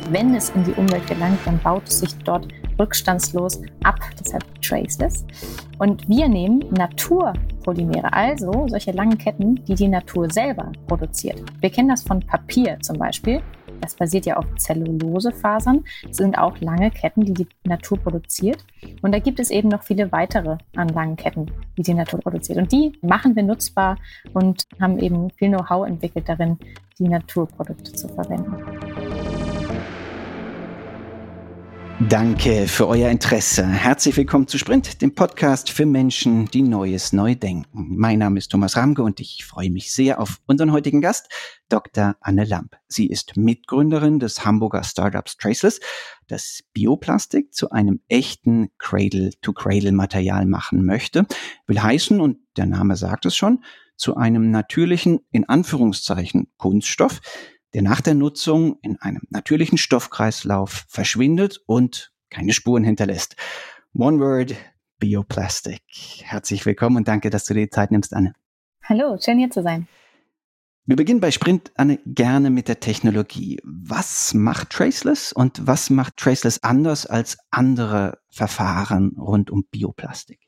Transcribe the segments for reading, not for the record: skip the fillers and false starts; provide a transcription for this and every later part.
wenn es in die Umwelt gelangt, dann baut es sich dort rückstandslos ab, deshalb traceless. Und wir nehmen Naturpolymere, also solche langen Ketten, die die Natur selber produziert. Wir kennen das von Papier zum Beispiel. Das basiert ja auf Zellulosefasern. Das sind auch lange Ketten, die die Natur produziert. Und da gibt es eben noch viele weitere an langen Ketten, die die Natur produziert. Und die machen wir nutzbar und haben eben viel Know-how entwickelt darin, die Naturprodukte zu verwenden. Danke für euer Interesse. Herzlich willkommen zu Sprint, dem Podcast für Menschen, die Neues neu denken. Mein Name ist Thomas Ramge und ich freue mich sehr auf unseren heutigen Gast, Dr. Anne Lamp. Sie ist Mitgründerin des Hamburger Startups Traceless, das Bioplastik zu einem echten Cradle-to-Cradle-Material machen möchte. Will heißen, und der Name sagt es schon, zu einem natürlichen, in Anführungszeichen, Kunststoff, der nach der Nutzung in einem natürlichen Stoffkreislauf verschwindet und keine Spuren hinterlässt. One word, Bioplastik. Herzlich willkommen und danke, dass du dir die Zeit nimmst, Anne. Hallo, schön hier zu sein. Wir beginnen bei Sprint, Anne, gerne mit der Technologie. Was macht Traceless und was macht Traceless anders als andere Verfahren rund um Bioplastik?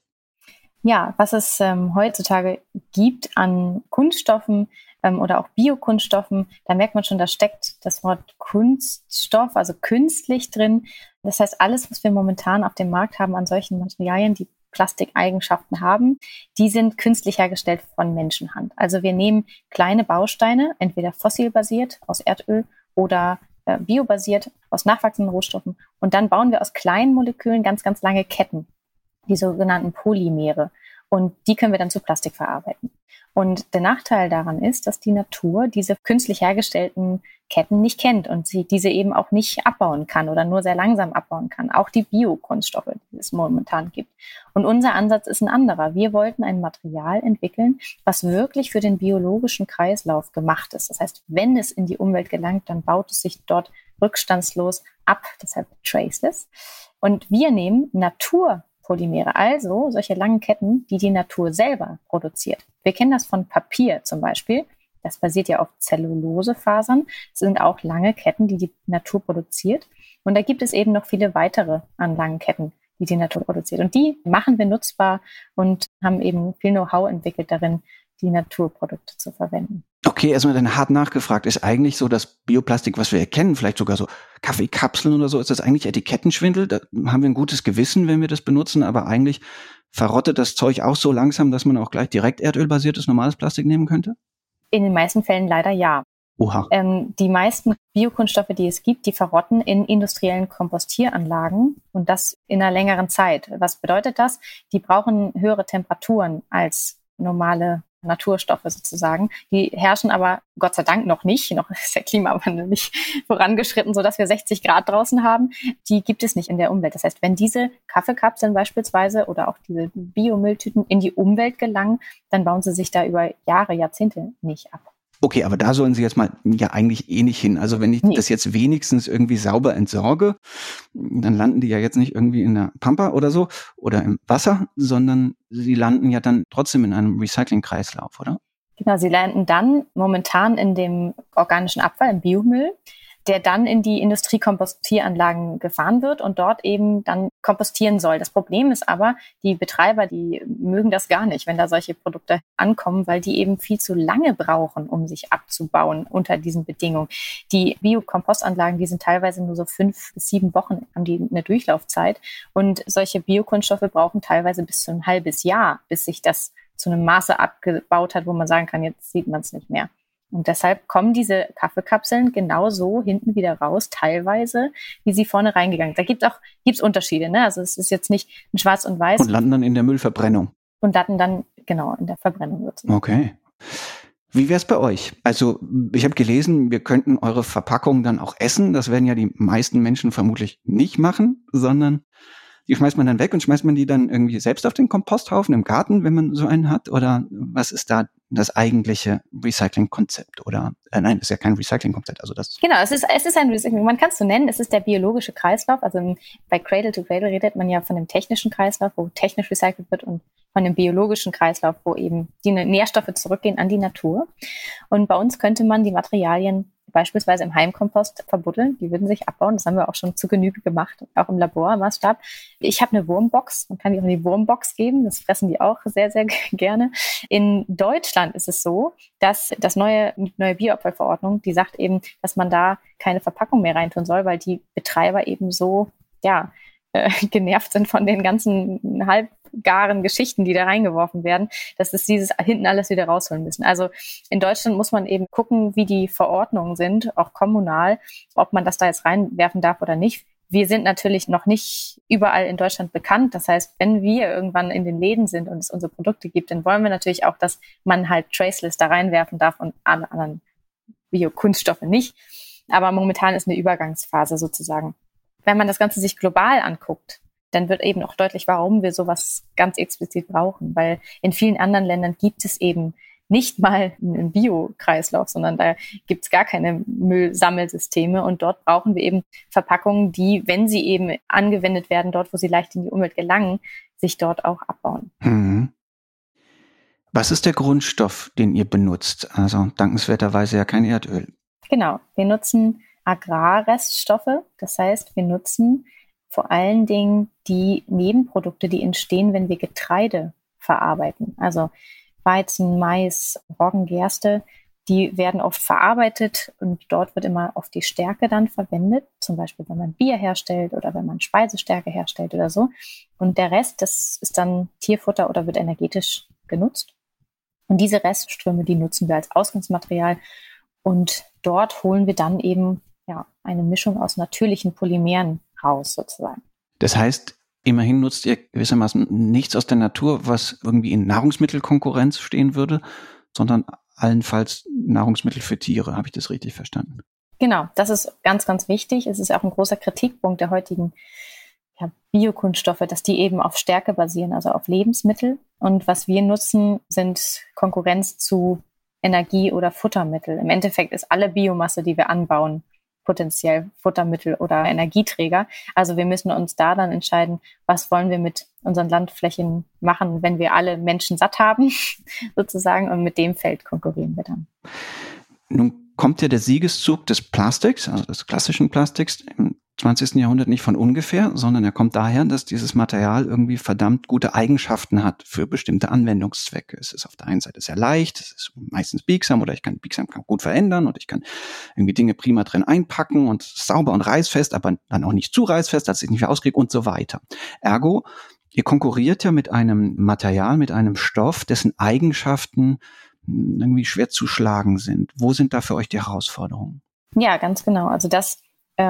Ja, was es heutzutage gibt an Kunststoffen oder auch Biokunststoffen, da merkt man schon, da steckt das Wort Kunststoff, also künstlich drin. Das heißt, alles, was wir momentan auf dem Markt haben an solchen Materialien, die Plastikeigenschaften haben, die sind künstlich hergestellt von Menschenhand. Also wir nehmen kleine Bausteine, entweder fossilbasiert aus Erdöl oder biobasiert aus nachwachsenden Rohstoffen, und dann bauen wir aus kleinen Molekülen ganz, ganz lange Ketten, die sogenannten Polymere. Und die können wir dann zu Plastik verarbeiten. Und der Nachteil daran ist, dass die Natur diese künstlich hergestellten Ketten nicht kennt und sie diese eben auch nicht abbauen kann oder nur sehr langsam abbauen kann. Auch die Biokunststoffe, die es momentan gibt. Und unser Ansatz ist ein anderer. Wir wollten ein Material entwickeln, was wirklich für den biologischen Kreislauf gemacht ist. Das heißt, wenn es in die Umwelt gelangt, dann baut es sich dort rückstandslos ab, deshalb traceless. Und wir nehmen Naturpolymere, also solche langen Ketten, die die Natur selber produziert. Wir kennen das von Papier zum Beispiel. Das basiert ja auf Zellulosefasern. Das sind auch lange Ketten, die die Natur produziert. Und da gibt es eben noch viele weitere an langen Ketten, die die Natur produziert. Und die machen wir nutzbar und haben eben viel Know-how entwickelt darin, die Naturprodukte zu verwenden. Okay, erstmal dann hart nachgefragt. Ist eigentlich so das Bioplastik, was wir erkennen, vielleicht sogar so Kaffeekapseln oder so, ist das eigentlich Etikettenschwindel? Da haben wir ein gutes Gewissen, wenn wir das benutzen, aber eigentlich verrottet das Zeug auch so langsam, dass man auch gleich direkt erdölbasiertes normales Plastik nehmen könnte? In den meisten Fällen leider ja. Oha. Die meisten Biokunststoffe, die es gibt, die verrotten in industriellen Kompostieranlagen, und das in einer längeren Zeit. Was bedeutet das? Die brauchen höhere Temperaturen als normale Naturstoffe sozusagen. Die herrschen aber Gott sei Dank noch nicht. Noch ist der Klimawandel nicht vorangeschritten, sodass wir 60 Grad draußen haben. Die gibt es nicht in der Umwelt. Das heißt, wenn diese Kaffeekapseln beispielsweise oder auch diese Biomülltüten in die Umwelt gelangen, dann bauen sie sich da über Jahre, Jahrzehnte nicht ab. Okay, aber da sollen sie jetzt mal ja eigentlich eh nicht hin. Also wenn ich das jetzt wenigstens irgendwie sauber entsorge, dann landen die ja jetzt nicht irgendwie in der Pampa oder so oder im Wasser, sondern sie landen ja dann trotzdem in einem Recyclingkreislauf, oder? Genau, sie landen dann momentan in dem organischen Abfall, im Biomüll, der dann in die Industriekompostieranlagen gefahren wird und dort eben dann kompostieren soll. Das Problem ist aber, die Betreiber, die mögen das gar nicht, wenn da solche Produkte ankommen, weil die eben viel zu lange brauchen, um sich abzubauen unter diesen Bedingungen. Die Biokompostanlagen, die sind teilweise nur so 5 bis 7 Wochen, haben die eine Durchlaufzeit, und solche Biokunststoffe brauchen teilweise bis zu ein halbes Jahr, bis sich das zu einem Maße abgebaut hat, wo man sagen kann, jetzt sieht man es nicht mehr. Und deshalb kommen diese Kaffeekapseln genauso hinten wieder raus, teilweise, wie sie vorne reingegangen sind. Da gibt's Unterschiede, ne? Also es ist jetzt nicht ein Schwarz und Weiß. Und landen dann in der Müllverbrennung. Und landen dann, genau, in der Verbrennung sozusagen. Okay. Wie wär's bei euch? Also ich habe gelesen, wir könnten eure Verpackung dann auch essen. Das werden ja die meisten Menschen vermutlich nicht machen, sondern die schmeißt man dann weg, und schmeißt man die dann irgendwie selbst auf den Komposthaufen im Garten, wenn man so einen hat? Oder was ist da das eigentliche Recycling-Konzept? Oder nein, das ist ja kein Recycling-Konzept. Also das Genau, es ist ein Recycling. Man kann es so nennen. Es ist der biologische Kreislauf. Also bei Cradle to Cradle redet man ja von dem technischen Kreislauf, wo technisch recycelt wird, und von dem biologischen Kreislauf, wo eben die Nährstoffe zurückgehen an die Natur. Und bei uns könnte man die Materialien beispielsweise im Heimkompost verbuddeln. Die würden sich abbauen. Das haben wir auch schon zu Genüge gemacht, auch im Labormaßstab. Ich habe eine Wurmbox. Man kann die auch in die Wurmbox geben. Das fressen die auch sehr, sehr gerne. In Deutschland ist es so, dass das neue Bioabfallverordnung, die sagt eben, dass man da keine Verpackung mehr reintun soll, weil die Betreiber eben so, genervt sind von den ganzen halbgaren Geschichten, die da reingeworfen werden, dass es dieses hinten alles wieder rausholen müssen. Also in Deutschland muss man eben gucken, wie die Verordnungen sind, auch kommunal, ob man das da jetzt reinwerfen darf oder nicht. Wir sind natürlich noch nicht überall in Deutschland bekannt. Das heißt, wenn wir irgendwann in den Läden sind und es unsere Produkte gibt, dann wollen wir natürlich auch, dass man halt Traceless da reinwerfen darf und alle anderen Biokunststoffe nicht. Aber momentan ist eine Übergangsphase sozusagen. Wenn man das Ganze sich global anguckt, dann wird eben auch deutlich, warum wir sowas ganz explizit brauchen. Weil in vielen anderen Ländern gibt es eben nicht mal einen Bio-Kreislauf, sondern da gibt es gar keine Müllsammelsysteme. Und dort brauchen wir eben Verpackungen, die, wenn sie eben angewendet werden, dort, wo sie leicht in die Umwelt gelangen, sich dort auch abbauen. Was ist der Grundstoff, den ihr benutzt? Also dankenswerterweise ja kein Erdöl. Genau, wir nutzen Agrarreststoffe. Das heißt, wir nutzen vor allen Dingen die Nebenprodukte, die entstehen, wenn wir Getreide verarbeiten. Also Weizen, Mais, Roggen, Gerste, die werden oft verarbeitet und dort wird immer oft die Stärke dann verwendet. Zum Beispiel, wenn man Bier herstellt oder wenn man Speisestärke herstellt oder so. Und der Rest, das ist dann Tierfutter oder wird energetisch genutzt. Und diese Restströme, die nutzen wir als Ausgangsmaterial. Und dort holen wir dann eben eine Mischung aus natürlichen Polymeren raus, sozusagen. Das heißt, immerhin nutzt ihr gewissermaßen nichts aus der Natur, was irgendwie in Nahrungsmittelkonkurrenz stehen würde, sondern allenfalls Nahrungsmittel für Tiere. Habe ich das richtig verstanden? Genau, das ist ganz, ganz wichtig. Es ist auch ein großer Kritikpunkt der heutigen Biokunststoffe, dass die eben auf Stärke basieren, also auf Lebensmittel. Und was wir nutzen, sind Konkurrenz zu Energie- oder Futtermittel. Im Endeffekt ist alle Biomasse, die wir anbauen, potenziell Futtermittel oder Energieträger. Also wir müssen uns da dann entscheiden, was wollen wir mit unseren Landflächen machen, wenn wir alle Menschen satt haben, sozusagen, und mit dem Feld konkurrieren wir dann. Nun kommt ja der Siegeszug des Plastiks, also des klassischen Plastiks, im 20. Jahrhundert nicht von ungefähr, sondern er kommt daher, dass dieses Material irgendwie verdammt gute Eigenschaften hat für bestimmte Anwendungszwecke. Es ist auf der einen Seite sehr leicht, es ist meistens biegsam oder ich kann Biegsamkeit gut verändern und ich kann irgendwie Dinge prima drin einpacken und sauber und reißfest, aber dann auch nicht zu reißfest, dass ich nicht mehr auskriege und so weiter. Ergo, ihr konkurriert ja mit einem Material, mit einem Stoff, dessen Eigenschaften irgendwie schwer zu schlagen sind. Wo sind da für euch die Herausforderungen? Ja, ganz genau. Also das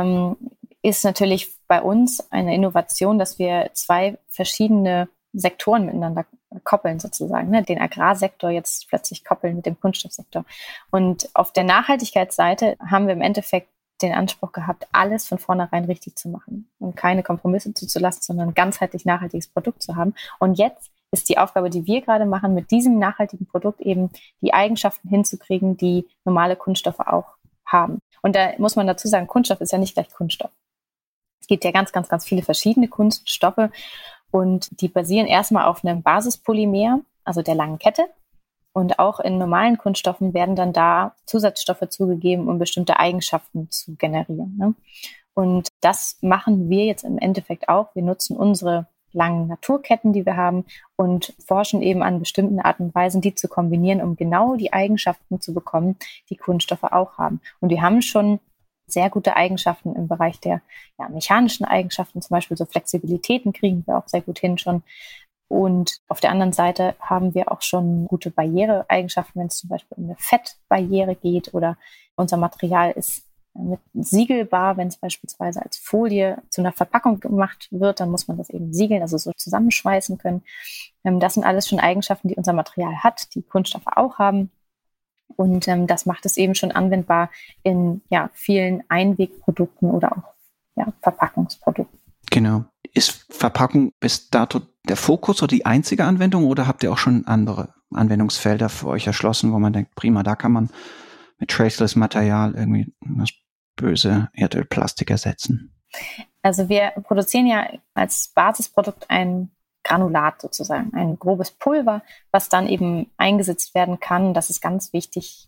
ist natürlich bei uns eine Innovation, dass wir zwei verschiedene Sektoren miteinander koppeln sozusagen, ne? Den Agrarsektor jetzt plötzlich koppeln mit dem Kunststoffsektor. Und auf der Nachhaltigkeitsseite haben wir im Endeffekt den Anspruch gehabt, alles von vornherein richtig zu machen und keine Kompromisse zuzulassen, sondern ein ganzheitlich nachhaltiges Produkt zu haben. Und jetzt ist die Aufgabe, die wir gerade machen, mit diesem nachhaltigen Produkt eben die Eigenschaften hinzukriegen, die normale Kunststoffe auch haben. Und da muss man dazu sagen, Kunststoff ist ja nicht gleich Kunststoff. Es gibt ja ganz, ganz, ganz viele verschiedene Kunststoffe und die basieren erstmal auf einem Basispolymer, also der langen Kette. Und auch in normalen Kunststoffen werden dann da Zusatzstoffe zugegeben, um bestimmte Eigenschaften zu generieren, ne? Und das machen wir jetzt im Endeffekt auch. Wir nutzen unsere langen Naturketten, die wir haben, und forschen eben an bestimmten Arten und Weisen, die zu kombinieren, um genau die Eigenschaften zu bekommen, die Kunststoffe auch haben. Und wir haben schon sehr gute Eigenschaften im Bereich der mechanischen Eigenschaften, zum Beispiel so Flexibilitäten kriegen wir auch sehr gut hin schon. Und auf der anderen Seite haben wir auch schon gute Barriereeigenschaften, wenn es zum Beispiel um eine Fettbarriere geht oder unser Material ist mit siegelbar, wenn es beispielsweise als Folie zu einer Verpackung gemacht wird, dann muss man das eben siegeln, also so zusammenschweißen können. Das sind alles schon Eigenschaften, die unser Material hat, die Kunststoffe auch haben. Und das macht es eben schon anwendbar in vielen Einwegprodukten oder auch Verpackungsprodukten. Genau. Ist Verpackung bis dato der Fokus oder die einzige Anwendung oder habt ihr auch schon andere Anwendungsfelder für euch erschlossen, wo man denkt, prima, da kann man mit traceless Material irgendwie das böse Erdölplastik ersetzen? Also wir produzieren ja als Basisprodukt ein Granulat sozusagen, ein grobes Pulver, was dann eben eingesetzt werden kann. Das ist ganz wichtig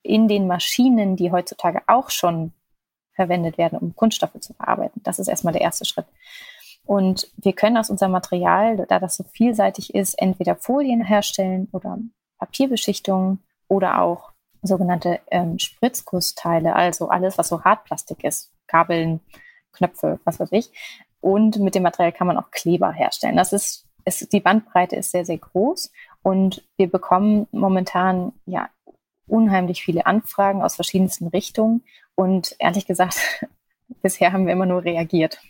in den Maschinen, die heutzutage auch schon verwendet werden, um Kunststoffe zu verarbeiten. Das ist erstmal der erste Schritt. Und wir können aus unserem Material, da das so vielseitig ist, entweder Folien herstellen oder Papierbeschichtungen oder auch sogenannte Spritzgussteile, also alles, was so Hartplastik ist, Kabeln, Knöpfe, was weiß ich. Und mit dem Material kann man auch Kleber herstellen. Die Bandbreite ist sehr, sehr groß und wir bekommen momentan ja unheimlich viele Anfragen aus verschiedensten Richtungen und ehrlich gesagt, bisher haben wir immer nur reagiert.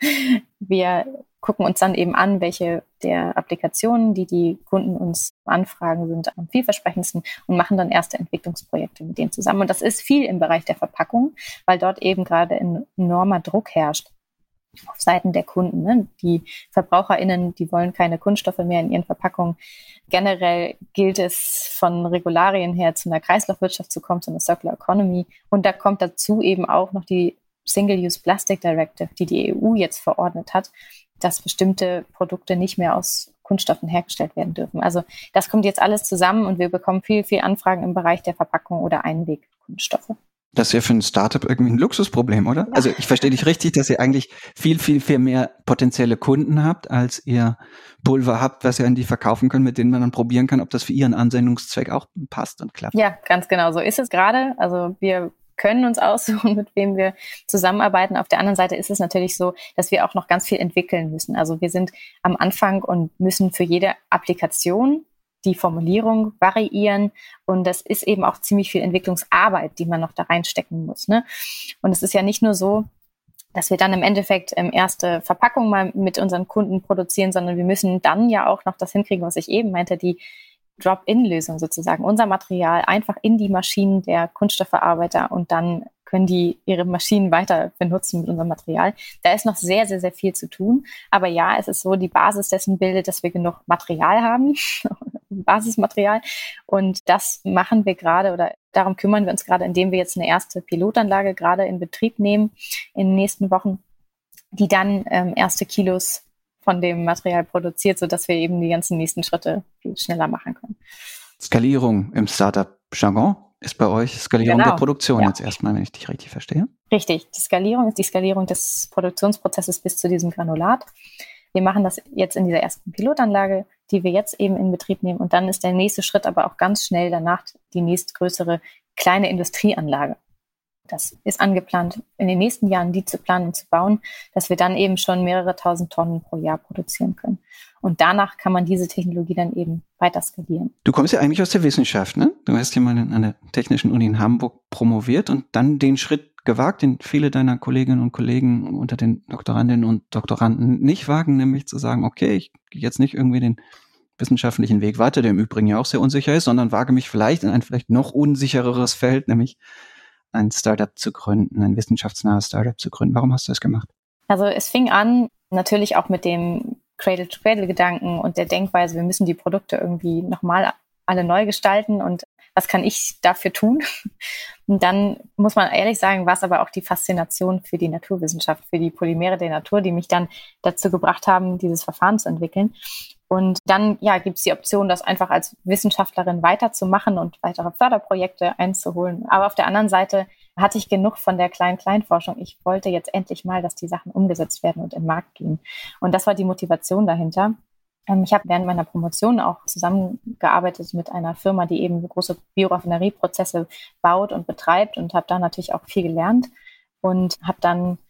Wir gucken uns dann eben an, welche der Applikationen, die Kunden uns anfragen, sind am vielversprechendsten und machen dann erste Entwicklungsprojekte mit denen zusammen. Und das ist viel im Bereich der Verpackung, weil dort eben gerade ein enormer Druck herrscht auf Seiten der Kunden. Ne? Die VerbraucherInnen, die wollen keine Kunststoffe mehr in ihren Verpackungen. Generell gilt es von Regularien her zu einer Kreislaufwirtschaft zu kommen, zu einer Circular Economy. Und da kommt dazu eben auch noch die Single-Use Plastic Directive, die EU jetzt verordnet hat, dass bestimmte Produkte nicht mehr aus Kunststoffen hergestellt werden dürfen. Also das kommt jetzt alles zusammen und wir bekommen viel Anfragen im Bereich der Verpackung oder Einwegkunststoffe. Das ist ja für ein Startup irgendwie ein Luxusproblem, oder? Ja. Also ich verstehe dich richtig, dass ihr eigentlich viel mehr potenzielle Kunden habt, als ihr Pulver habt, was ihr an die verkaufen könnt, mit denen man dann probieren kann, ob das für ihren Ansendungszweck auch passt und klappt. Ja, ganz genau. So ist es gerade. Also wir können uns aussuchen, mit wem wir zusammenarbeiten. Auf der anderen Seite ist es natürlich so, dass wir auch noch ganz viel entwickeln müssen. Also wir sind am Anfang und müssen für jede Applikation die Formulierung variieren und das ist eben auch ziemlich viel Entwicklungsarbeit, die man noch da reinstecken muss. Ne? Und es ist ja nicht nur so, dass wir dann im Endeffekt erste Verpackung mal mit unseren Kunden produzieren, sondern wir müssen dann ja auch noch das hinkriegen, was ich eben meinte, die Drop-in-Lösung sozusagen, unser Material einfach in die Maschinen der Kunststoffverarbeiter und dann können die ihre Maschinen weiter benutzen mit unserem Material. Da ist noch sehr, sehr, sehr viel zu tun. Aber ja, es ist so, die Basis dessen bildet, dass wir genug Material haben, Basismaterial. Und das machen wir gerade oder darum kümmern wir uns gerade, indem wir jetzt eine erste Pilotanlage gerade in Betrieb nehmen in den nächsten Wochen, die dann erste Kilos von dem Material produziert, sodass wir eben die ganzen nächsten Schritte viel schneller machen können. Skalierung im Startup-Jargon ist bei euch Skalierung der Produktion jetzt erstmal, wenn ich dich richtig verstehe. Richtig, die Skalierung ist die Skalierung des Produktionsprozesses bis zu diesem Granulat. Wir machen das jetzt in dieser ersten Pilotanlage, die wir jetzt eben in Betrieb nehmen. Und dann ist der nächste Schritt aber auch ganz schnell danach die nächstgrößere kleine Industrieanlage. Das ist angeplant, in den nächsten Jahren die zu planen und zu bauen, dass wir dann eben schon mehrere tausend Tonnen pro Jahr produzieren können. Und danach kann man diese Technologie dann eben weiter skalieren. Du kommst ja eigentlich aus der Wissenschaft, ne? Du hast ja mal an der Technischen Uni in Hamburg promoviert und dann den Schritt gewagt, den viele deiner Kolleginnen und Kollegen unter den Doktorandinnen und Doktoranden nicht wagen, nämlich zu sagen, okay, ich gehe jetzt nicht irgendwie den wissenschaftlichen Weg weiter, der im Übrigen ja auch sehr unsicher ist, sondern wage mich vielleicht in ein vielleicht noch unsichereres Feld, nämlich ein Startup zu gründen, ein wissenschaftsnahes Startup zu gründen. Warum hast du das gemacht? Also es fing an natürlich auch mit dem Cradle-to-Cradle-Gedanken und der Denkweise, wir müssen die Produkte irgendwie nochmal alle neu gestalten und was kann ich dafür tun? Und dann muss man ehrlich sagen, war es aber auch die Faszination für die Naturwissenschaft, für die Polymere der Natur, die mich dann dazu gebracht haben, dieses Verfahren zu entwickeln. Und dann gibt es die Option, das einfach als Wissenschaftlerin weiterzumachen und weitere Förderprojekte einzuholen. Aber auf der anderen Seite hatte ich genug von der Klein-Klein-Forschung. Ich wollte jetzt endlich mal, dass die Sachen umgesetzt werden und in den Markt gehen. Und das war die Motivation dahinter. Ich habe während meiner Promotion auch zusammengearbeitet mit einer Firma, die eben große Bioraffinerieprozesse baut und betreibt und habe da natürlich auch viel gelernt und habe dann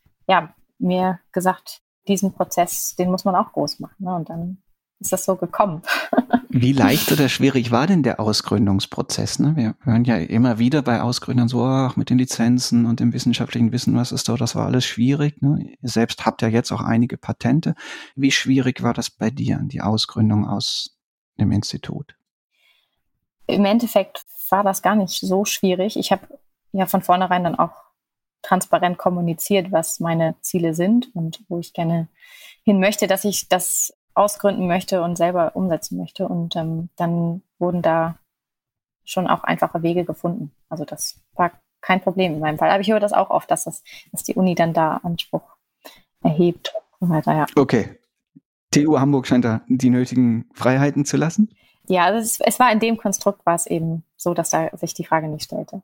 mir gesagt, diesen Prozess, den muss man auch groß machen. Ne? Und dann ist das so gekommen. Wie leicht oder schwierig war denn der Ausgründungsprozess? Ne? Wir hören ja immer wieder bei Ausgründern so, mit den Lizenzen und dem wissenschaftlichen Wissen, was ist da, das war alles schwierig. Ne? Ihr selbst habt ja jetzt auch einige Patente. Wie schwierig war das bei dir, die Ausgründung aus dem Institut? Im Endeffekt war das gar nicht so schwierig. Ich habe ja von vornherein dann auch transparent kommuniziert, was meine Ziele sind und wo ich gerne hin möchte, dass ich das ausgründen möchte und selber umsetzen möchte. Und dann wurden da schon auch einfache Wege gefunden. Also das war kein Problem in meinem Fall. Aber ich höre das auch oft, dass die Uni dann da Anspruch erhebt und so weiter, ja. Okay. TU Hamburg scheint da die nötigen Freiheiten zu lassen? Ja, also es war in dem Konstrukt war es eben so, dass da sich die Frage nicht stellte.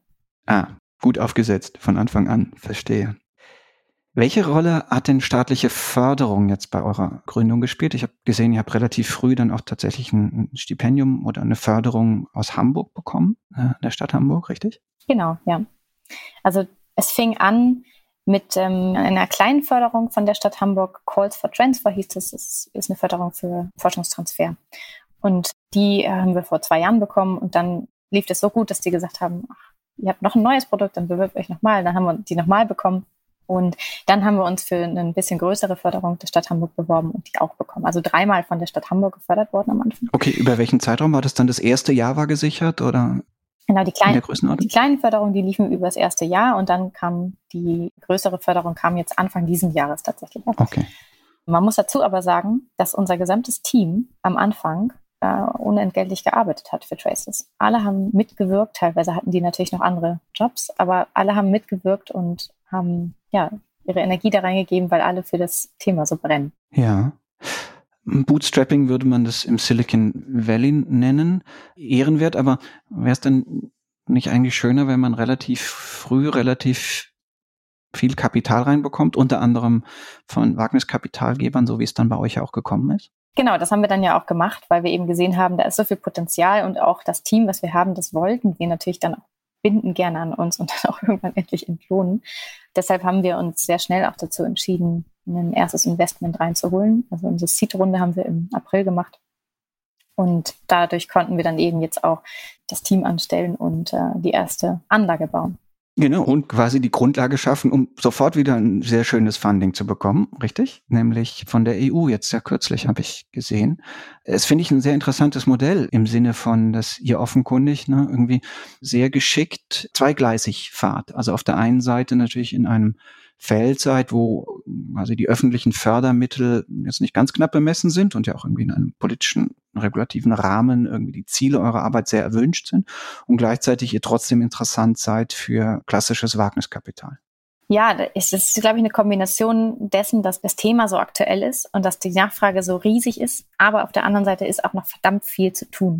Gut aufgesetzt, von Anfang an, verstehe. Welche Rolle hat denn staatliche Förderung jetzt bei eurer Gründung gespielt? Ich habe gesehen, ihr habt relativ früh dann auch tatsächlich ein Stipendium oder eine Förderung aus Hamburg bekommen, der Stadt Hamburg, richtig? Genau, ja. Also es fing an mit einer kleinen Förderung von der Stadt Hamburg. Calls for Transfer hieß es. Es ist eine Förderung für Forschungstransfer. Und die haben wir vor 2 Jahren bekommen. Und dann lief es so gut, dass die gesagt haben, ihr habt noch ein neues Produkt, dann bewirbt euch nochmal. Dann haben wir die nochmal bekommen. Und dann haben wir uns für eine bisschen größere Förderung der Stadt Hamburg beworben und die auch bekommen. Also 3-mal von der Stadt Hamburg gefördert worden am Anfang. Okay, über welchen Zeitraum war das dann? Das erste Jahr war gesichert oder? Genau, die kleinen Förderungen, die liefen über das erste Jahr und dann kam die größere Förderung jetzt Anfang diesen Jahres tatsächlich. Okay. Man muss dazu aber sagen, dass unser gesamtes Team am Anfang unentgeltlich gearbeitet hat für Traces. Alle haben mitgewirkt, teilweise hatten die natürlich noch andere Jobs, aber alle haben mitgewirkt und haben ihre Energie da reingegeben, weil alle für das Thema so brennen. Ja. Bootstrapping würde man das im Silicon Valley nennen. Ehrenwert, aber wäre es dann nicht eigentlich schöner, wenn man relativ früh relativ viel Kapital reinbekommt, unter anderem von Wagniskapitalgebern, so wie es dann bei euch auch gekommen ist? Genau, das haben wir dann ja auch gemacht, weil wir eben gesehen haben, da ist so viel Potenzial und auch das Team, was wir haben, das wollten wir natürlich dann auch binden gerne an uns und dann auch irgendwann endlich entlohnen. Deshalb haben wir uns sehr schnell auch dazu entschieden, ein erstes Investment reinzuholen. Also unsere Seed-Runde haben wir im April gemacht. Und dadurch konnten wir dann eben jetzt auch das Team anstellen und die erste Anlage bauen. Genau, und quasi die Grundlage schaffen, um sofort wieder ein sehr schönes Funding zu bekommen, richtig? Nämlich von der EU, jetzt sehr kürzlich habe ich gesehen. Es finde ich ein sehr interessantes Modell im Sinne von, dass ihr offenkundig irgendwie sehr geschickt zweigleisig fahrt. Also auf der einen Seite natürlich in einem Feld seid, wo also die öffentlichen Fördermittel jetzt nicht ganz knapp bemessen sind und ja auch irgendwie in einem politischen, regulativen Rahmen irgendwie die Ziele eurer Arbeit sehr erwünscht sind und gleichzeitig ihr trotzdem interessant seid für klassisches Wagniskapital. Ja, es ist, glaube ich, eine Kombination dessen, dass das Thema so aktuell ist und dass die Nachfrage so riesig ist, aber auf der anderen Seite ist auch noch verdammt viel zu tun.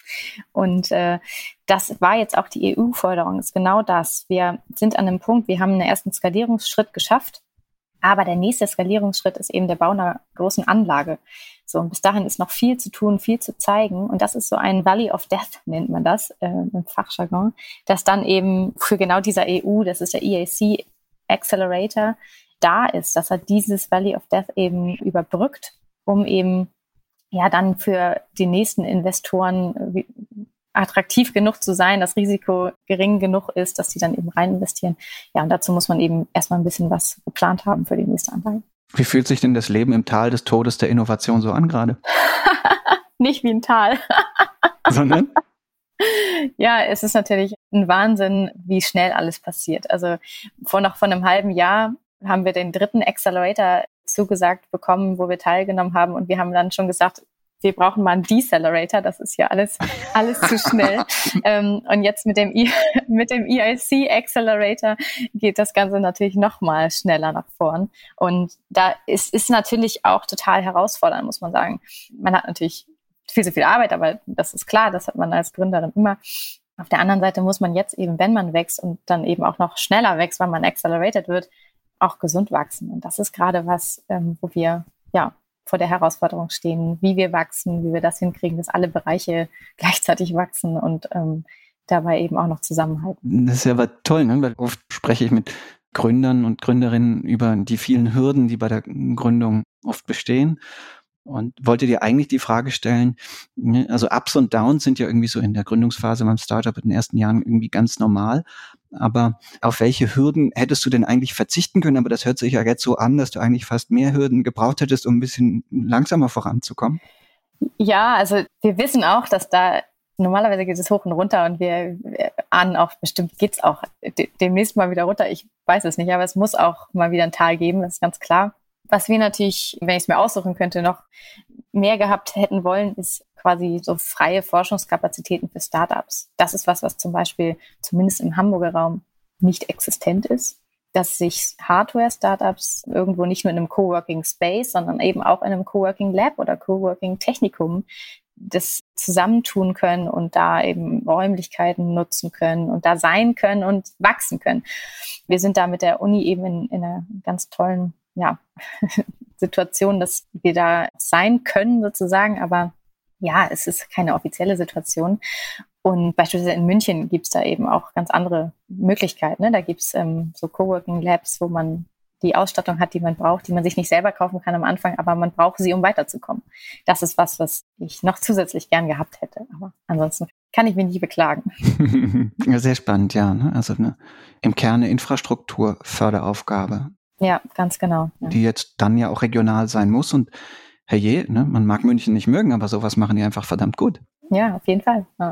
Und das war jetzt auch die EU-Förderung, ist genau das. Wir sind an einem Punkt, wir haben einen ersten Skalierungsschritt geschafft, aber der nächste Skalierungsschritt ist eben der Bau einer großen Anlage. So, und bis dahin ist noch viel zu tun, viel zu zeigen. Und das ist so ein Valley of Death, nennt man das im Fachjargon, das dann eben für genau dieser EU, das ist der EAC Accelerator, da ist, dass er dieses Valley of Death eben überbrückt, um eben dann für die nächsten Investoren attraktiv genug zu sein, das Risiko gering genug ist, dass die dann eben rein investieren. Ja, und dazu muss man eben erstmal ein bisschen was geplant haben für die nächste Anlage. Wie fühlt sich denn das Leben im Tal des Todes der Innovation so an gerade? Nicht wie ein Tal. Sondern? Ja, es ist natürlich ein Wahnsinn, wie schnell alles passiert. Also vor einem halben Jahr haben wir den 3. Accelerator zugesagt bekommen, wo wir teilgenommen haben. Und wir haben dann schon gesagt, wir brauchen mal einen Decelerator. Das ist ja alles zu schnell. Und jetzt mit dem EIC Accelerator geht das Ganze natürlich noch mal schneller nach vorn. Und da ist natürlich auch total herausfordernd, muss man sagen. Man hat natürlich viel zu viel Arbeit, aber das ist klar, das hat man als Gründerin immer. Auf der anderen Seite muss man jetzt eben, wenn man wächst und dann eben auch noch schneller wächst, weil man accelerated wird, auch gesund wachsen. Und das ist gerade was, wo wir vor der Herausforderung stehen, wie wir wachsen, wie wir das hinkriegen, dass alle Bereiche gleichzeitig wachsen und dabei eben auch noch zusammenhalten. Das ist ja aber toll, ne? Weil oft spreche ich mit Gründern und Gründerinnen über die vielen Hürden, die bei der Gründung oft bestehen. Und wollte dir eigentlich die Frage stellen, also Ups und Downs sind ja irgendwie so in der Gründungsphase beim Startup in den ersten Jahren irgendwie ganz normal. Aber auf welche Hürden hättest du denn eigentlich verzichten können? Aber das hört sich ja jetzt so an, dass du eigentlich fast mehr Hürden gebraucht hättest, um ein bisschen langsamer voranzukommen. Ja, also wir wissen auch, dass da normalerweise geht es hoch und runter und wir ahnen auch, bestimmt geht's auch demnächst mal wieder runter. Ich weiß es nicht, aber es muss auch mal wieder ein Tal geben, das ist ganz klar. Was wir natürlich, wenn ich es mir aussuchen könnte, noch mehr gehabt hätten wollen, ist quasi so freie Forschungskapazitäten für Startups. Das ist was zum Beispiel zumindest im Hamburger Raum nicht existent ist, dass sich Hardware-Startups irgendwo nicht nur in einem Coworking Space, sondern eben auch in einem Coworking Lab oder Coworking Technikum das zusammentun können und da eben Räumlichkeiten nutzen können und da sein können und wachsen können. Wir sind da mit der Uni eben in einer ganz tollen, Situation, dass wir da sein können sozusagen, aber ja, es ist keine offizielle Situation. Und beispielsweise in München gibt es da eben auch ganz andere Möglichkeiten. Ne? Da gibt es so Coworking Labs, wo man die Ausstattung hat, die man braucht, die man sich nicht selber kaufen kann am Anfang, aber man braucht sie, um weiterzukommen. Das ist was ich noch zusätzlich gern gehabt hätte. Aber ansonsten kann ich mich nicht beklagen. Ja, sehr spannend, ja. Ne? Also im Kern eine Infrastrukturförderaufgabe. Ja, ganz genau. Ja. Die jetzt dann ja auch regional sein muss. Und herrje, ne? Man mag München nicht mögen, aber sowas machen die einfach verdammt gut. Ja, auf jeden Fall. Ja.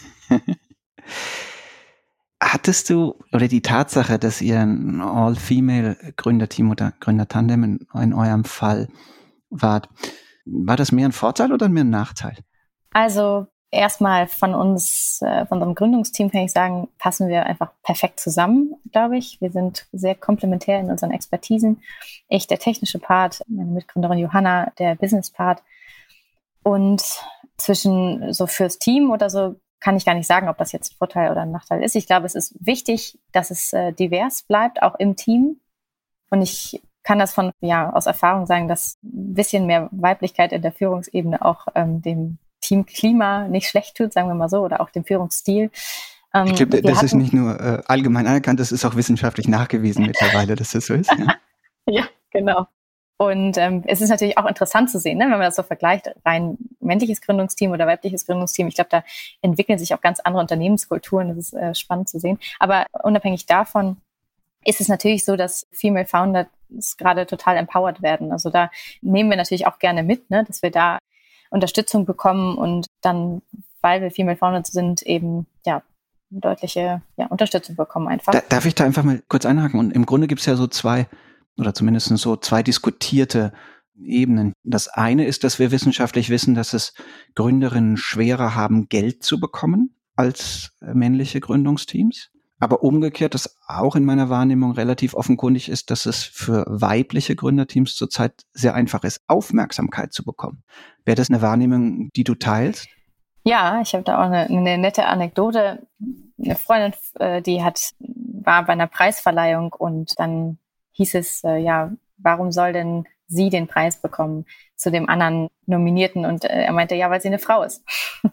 Hattest du, oder die Tatsache, dass ihr ein All-Female-Gründerteam oder Gründertandem in eurem Fall wart, war das mehr ein Vorteil oder mehr ein Nachteil? Also erstmal von unserem Gründungsteam kann ich sagen, passen wir einfach perfekt zusammen, glaube ich. Wir sind sehr komplementär in unseren Expertisen. Ich der technische Part, meine Mitgründerin Johanna der Business-Part. Und zwischen so fürs Team oder so kann ich gar nicht sagen, ob das jetzt ein Vorteil oder ein Nachteil ist. Ich glaube, es ist wichtig, dass es divers bleibt, auch im Team. Und ich kann das aus Erfahrung sagen, dass ein bisschen mehr Weiblichkeit in der Führungsebene auch dem Teamklima nicht schlecht tut, sagen wir mal so, oder auch dem Führungsstil. Ich glaube, das ist nicht nur allgemein anerkannt, das ist auch wissenschaftlich nachgewiesen mittlerweile, dass das so ist. Ja, ja, genau. Und es ist natürlich auch interessant zu sehen, ne, wenn man das so vergleicht, rein männliches Gründungsteam oder weibliches Gründungsteam. Ich glaube, da entwickeln sich auch ganz andere Unternehmenskulturen. Das ist spannend zu sehen. Aber unabhängig davon ist es natürlich so, dass Female Founders gerade total empowered werden. Also da nehmen wir natürlich auch gerne mit, ne, dass wir da Unterstützung bekommen und dann, weil wir Female Founders sind, eben deutliche Unterstützung bekommen einfach. Darf ich da einfach mal kurz einhaken? Und im Grunde gibt es ja so zwei diskutierte Ebenen. Das eine ist, dass wir wissenschaftlich wissen, dass es Gründerinnen schwerer haben, Geld zu bekommen als männliche Gründungsteams. Aber umgekehrt, dass auch in meiner Wahrnehmung relativ offenkundig ist, dass es für weibliche Gründerteams zurzeit sehr einfach ist, Aufmerksamkeit zu bekommen. Wäre das eine Wahrnehmung, die du teilst? Ja, ich habe da auch eine nette Anekdote. Eine Freundin, die war bei einer Preisverleihung und dann hieß es, warum soll denn sie den Preis bekommen zu dem anderen Nominierten? Und er meinte, ja, weil sie eine Frau ist.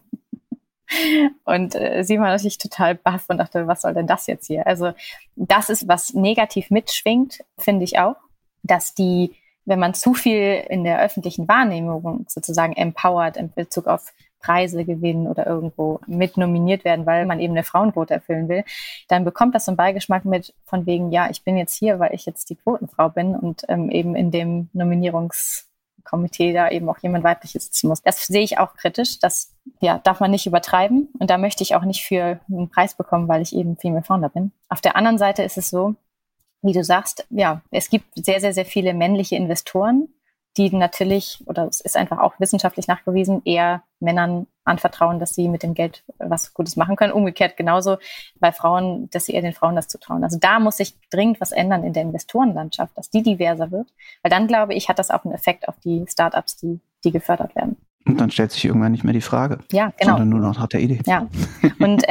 Und sie war natürlich total baff und dachte, was soll denn das jetzt hier? Also das ist, was negativ mitschwingt, finde ich auch, dass wenn man zu viel in der öffentlichen Wahrnehmung sozusagen empowert in Bezug auf Preise gewinnen oder irgendwo mit nominiert werden, weil man eben eine Frauenquote erfüllen will, dann bekommt das so einen Beigeschmack mit von wegen, ja, ich bin jetzt hier, weil ich jetzt die Quotenfrau bin und eben in dem Nominierungskomitee da eben auch jemand Weibliches sitzen muss. Das sehe ich auch kritisch. Das darf man nicht übertreiben. Und da möchte ich auch nicht für einen Preis bekommen, weil ich eben Female Founder bin. Auf der anderen Seite ist es so, wie du sagst, es gibt sehr, sehr, sehr viele männliche Investoren, die natürlich, oder es ist einfach auch wissenschaftlich nachgewiesen, eher Männern anvertrauen, dass sie mit dem Geld was Gutes machen können. Umgekehrt genauso bei Frauen, dass sie eher den Frauen das zutrauen. Also da muss sich dringend was ändern in der Investorenlandschaft, dass die diverser wird. Weil dann, glaube ich, hat das auch einen Effekt auf die Startups, die gefördert werden. Und dann stellt sich irgendwann nicht mehr die Frage, sondern nur noch nach der Idee. Ja, und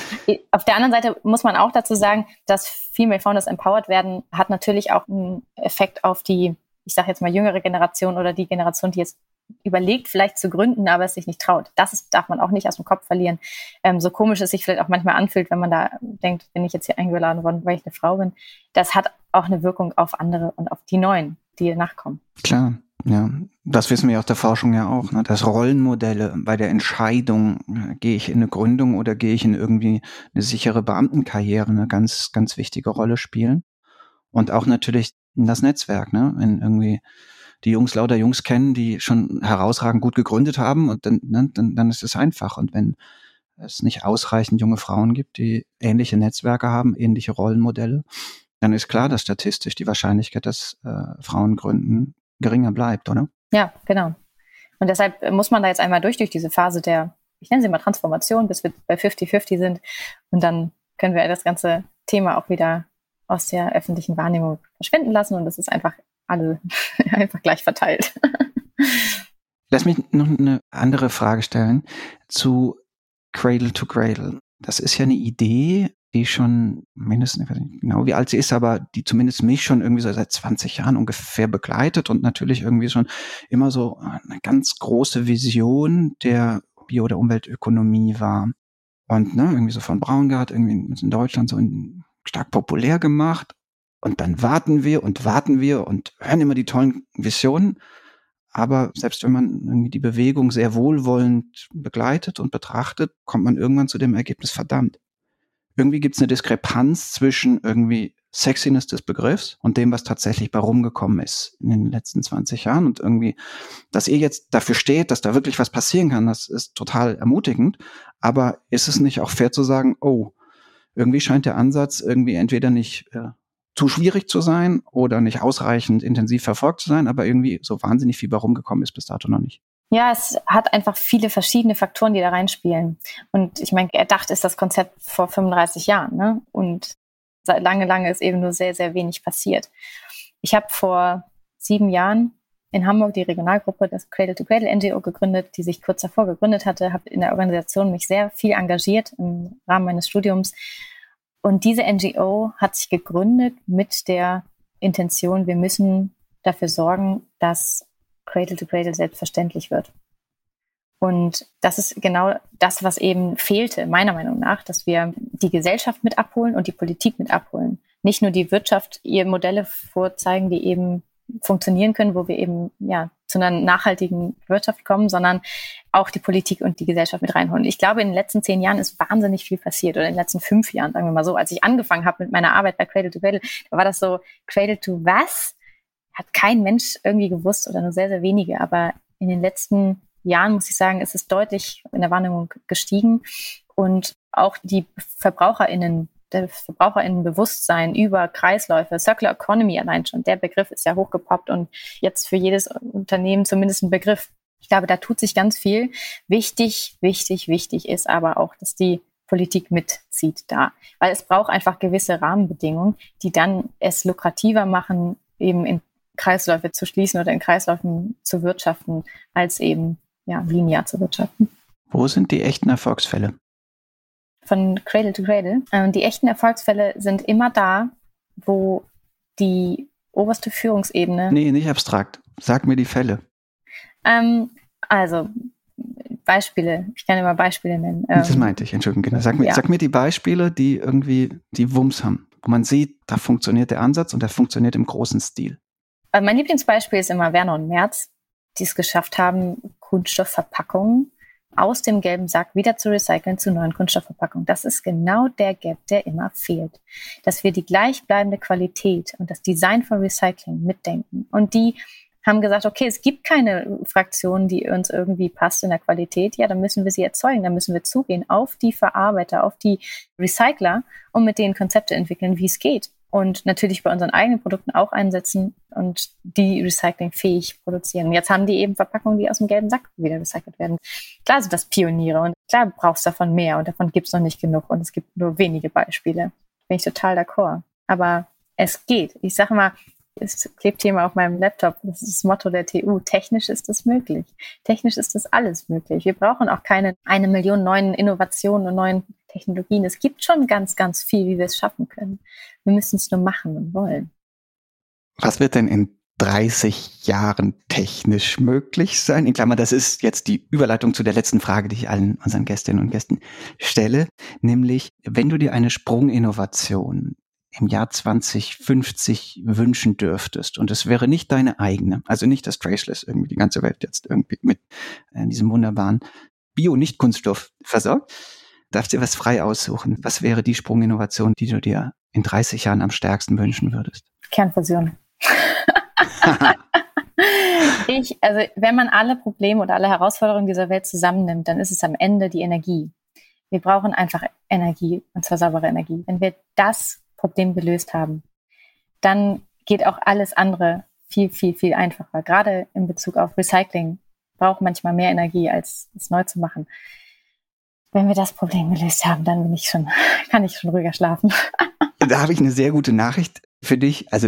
auf der anderen Seite muss man auch dazu sagen, dass Female Founders empowered werden, hat natürlich auch einen Effekt auf die, ich sage jetzt mal, jüngere Generation oder die Generation, die jetzt überlegt, vielleicht zu gründen, aber es sich nicht traut. Darf man auch nicht aus dem Kopf verlieren. So komisch es sich vielleicht auch manchmal anfühlt, wenn man da denkt, bin ich jetzt hier eingeladen worden, weil ich eine Frau bin. Das hat auch eine Wirkung auf andere und auf die Neuen, die nachkommen. Klar. Ja, das wissen wir aus der Forschung ja auch, ne? Dass Rollenmodelle bei der Entscheidung, gehe ich in eine Gründung oder gehe ich in irgendwie eine sichere Beamtenkarriere, eine ganz, ganz wichtige Rolle spielen. Und auch natürlich das Netzwerk, ne? Wenn irgendwie die Jungs lauter Jungs kennen, die schon herausragend gut gegründet haben, und dann ist es einfach. Und wenn es nicht ausreichend junge Frauen gibt, die ähnliche Netzwerke haben, ähnliche Rollenmodelle, dann ist klar, dass statistisch die Wahrscheinlichkeit, dass Frauen gründen, geringer bleibt, oder? Ja, genau. Und deshalb muss man da jetzt einmal durch diese Phase der, ich nenne sie mal Transformation, bis wir bei 50-50 sind. Und dann können wir das ganze Thema auch wieder aus der öffentlichen Wahrnehmung verschwinden lassen. Und das ist einfach alle einfach gleich verteilt. Lass mich noch eine andere Frage stellen zu Cradle to Cradle. Das ist ja eine Idee, die schon mindestens, ich weiß nicht genau wie alt sie ist, aber die zumindest mich schon irgendwie so seit 20 Jahren ungefähr begleitet und natürlich irgendwie schon immer so eine ganz große Vision der Bio- oder Umweltökonomie war. Und irgendwie so von Braungart irgendwie in Deutschland so stark populär gemacht. Und dann warten wir und hören immer die tollen Visionen. Aber selbst wenn man irgendwie die Bewegung sehr wohlwollend begleitet und betrachtet, kommt man irgendwann zu dem Ergebnis, verdammt. Irgendwie gibt es eine Diskrepanz zwischen irgendwie Sexiness des Begriffs und dem, was tatsächlich bei rumgekommen ist in den letzten 20 Jahren. Und irgendwie, dass ihr jetzt dafür steht, dass da wirklich was passieren kann, das ist total ermutigend. Aber ist es nicht auch fair zu sagen, oh, irgendwie scheint der Ansatz irgendwie entweder nicht zu schwierig zu sein oder nicht ausreichend intensiv verfolgt zu sein, aber irgendwie so wahnsinnig viel bei rumgekommen ist bis dato noch nicht. Ja, es hat einfach viele verschiedene Faktoren, die da reinspielen. Und ich meine, erdacht ist das Konzept vor 35 Jahren, ne? Und seit lange ist eben nur sehr, sehr wenig passiert. Ich habe vor 7 Jahren in Hamburg die Regionalgruppe, das Cradle to Cradle NGO gegründet, die sich kurz davor gegründet hatte, habe in der Organisation mich sehr viel engagiert im Rahmen meines Studiums. Und diese NGO hat sich gegründet mit der Intention, wir müssen dafür sorgen, dass Cradle to Cradle selbstverständlich wird. Und das ist genau das, was eben fehlte, meiner Meinung nach, dass wir die Gesellschaft mit abholen und die Politik mit abholen. Nicht nur die Wirtschaft ihr Modelle vorzeigen, die eben funktionieren können, wo wir eben zu einer nachhaltigen Wirtschaft kommen, sondern auch die Politik und die Gesellschaft mit reinholen. Ich glaube, in den letzten 10 Jahren ist wahnsinnig viel passiert, oder in den letzten 5 Jahren, sagen wir mal so. Als ich angefangen habe mit meiner Arbeit bei Cradle to Cradle, da war das so, Cradle to was? Hat kein Mensch irgendwie gewusst oder nur sehr, sehr wenige. Aber in den letzten Jahren, muss ich sagen, ist es deutlich in der Wahrnehmung gestiegen. Und auch die VerbraucherInnen-Bewusstsein über Kreisläufe, Circular Economy allein schon, der Begriff ist ja hochgepoppt und jetzt für jedes Unternehmen zumindest ein Begriff. Ich glaube, da tut sich ganz viel. Wichtig ist aber auch, dass die Politik mitzieht da. Weil es braucht einfach gewisse Rahmenbedingungen, die dann es lukrativer machen, eben in Kreisläufe zu schließen oder in Kreisläufen zu wirtschaften, als eben linear zu wirtschaften. Wo sind die echten Erfolgsfälle? Von Cradle to Cradle. Die echten Erfolgsfälle sind immer da, wo die oberste Führungsebene... Nee, nicht abstrakt. Sag mir die Fälle. Also, Beispiele. Ich kann immer Beispiele nennen. Das meinte ich, Entschuldigung. Sag mir die Beispiele, die irgendwie die Wumms haben. Wo man sieht, da funktioniert der Ansatz und der funktioniert im großen Stil. Mein Lieblingsbeispiel ist immer Werner und Merz, die es geschafft haben, Kunststoffverpackungen aus dem gelben Sack wieder zu recyceln zu neuen Kunststoffverpackungen. Das ist genau der Gap, der immer fehlt. Dass wir die gleichbleibende Qualität und das Design von Recycling mitdenken. Und die haben gesagt, okay, es gibt keine Fraktion, die uns irgendwie passt in der Qualität. Ja, dann müssen wir sie erzeugen. Dann müssen wir zugehen auf die Verarbeiter, auf die Recycler und mit denen Konzepte entwickeln, wie es geht. Und natürlich bei unseren eigenen Produkten auch einsetzen und die recyclingfähig produzieren. Jetzt haben die eben Verpackungen, die aus dem gelben Sack wieder recycelt werden. Klar sind das Pioniere und klar brauchst du davon mehr und davon gibt es noch nicht genug und es gibt nur wenige Beispiele. Bin ich total d'accord. Aber es geht. Ich sage mal, es klebt hier mal auf meinem Laptop, das ist das Motto der TU, technisch ist es möglich. Technisch ist das alles möglich. Wir brauchen auch keine 1 Million neuen Innovationen und neuen Technologien. Es gibt schon ganz, ganz viel, wie wir es schaffen können. Wir müssen es nur machen und wollen. Was wird denn in 30 Jahren technisch möglich sein? In Klammern, das ist jetzt die Überleitung zu der letzten Frage, die ich allen unseren Gästinnen und Gästen stelle, nämlich, wenn du dir eine Sprunginnovation im Jahr 2050 wünschen dürftest und es wäre nicht deine eigene, also nicht das Traceless, irgendwie die ganze Welt jetzt irgendwie mit diesem wunderbaren Bio-Nicht-Kunststoff versorgt, darfst dir was frei aussuchen. Was wäre die Sprunginnovation, die du dir in 30 Jahren am stärksten wünschen würdest? Kernfusion. Wenn man alle Probleme oder alle Herausforderungen dieser Welt zusammennimmt, dann ist es am Ende die Energie. Wir brauchen einfach Energie, und zwar saubere Energie. Wenn wir das Problem gelöst haben, dann geht auch alles andere viel, viel, viel einfacher. Gerade in Bezug auf Recycling braucht manchmal mehr Energie, als es neu zu machen. Wenn wir das Problem gelöst haben, dann kann ich schon ruhiger schlafen. Da habe ich eine sehr gute Nachricht für dich. Also nicht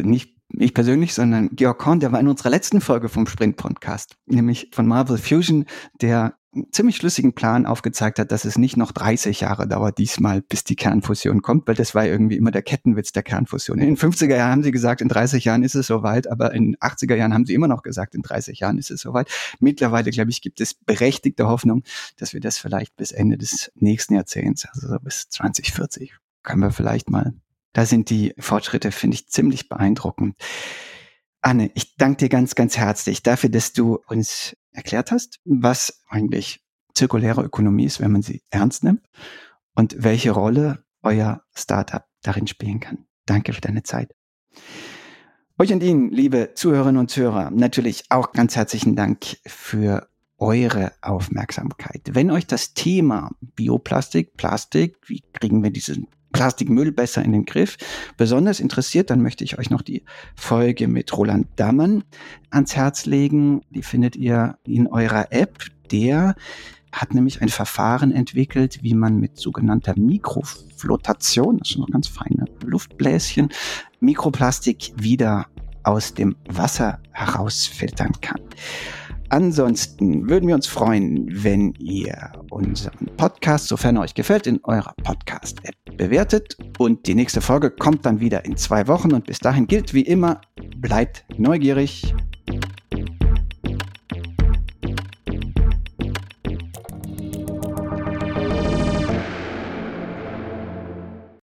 ich persönlich, sondern Georg Korn, der war in unserer letzten Folge vom Sprint-Podcast, nämlich von Marvel Fusion, der einen ziemlich schlüssigen Plan aufgezeigt hat, dass es nicht noch 30 Jahre dauert diesmal, bis die Kernfusion kommt, weil das war irgendwie immer der Kettenwitz der Kernfusion. In den 50er Jahren haben sie gesagt, in 30 Jahren ist es soweit, aber in den 80er Jahren haben sie immer noch gesagt, in 30 Jahren ist es soweit. Mittlerweile, glaube ich, gibt es berechtigte Hoffnung, dass wir das vielleicht bis Ende des nächsten Jahrzehnts, also so bis 2040, können wir vielleicht mal. Da sind die Fortschritte, finde ich, ziemlich beeindruckend. Anne, ich danke dir ganz, ganz herzlich dafür, dass du uns erklärt hast, was eigentlich zirkuläre Ökonomie ist, wenn man sie ernst nimmt und welche Rolle euer Startup darin spielen kann. Danke für deine Zeit. Euch und Ihnen, liebe Zuhörerinnen und Zuhörer, natürlich auch ganz herzlichen Dank für eure Aufmerksamkeit. Wenn euch das Thema Bioplastik, Plastik, wie kriegen wir diesen Plastikmüll besser in den Griff besonders interessiert, dann möchte ich euch noch die Folge mit Roland Dammann ans Herz legen. Die findet ihr in eurer App. Der hat nämlich ein Verfahren entwickelt, wie man mit sogenannter Mikroflotation, das sind noch ganz feine Luftbläschen, Mikroplastik wieder aus dem Wasser herausfiltern kann. Ansonsten würden wir uns freuen, wenn ihr unseren Podcast, sofern er euch gefällt, in eurer Podcast-App bewertet. Und die nächste Folge kommt dann wieder in 2 Wochen. Und bis dahin gilt wie immer, bleibt neugierig.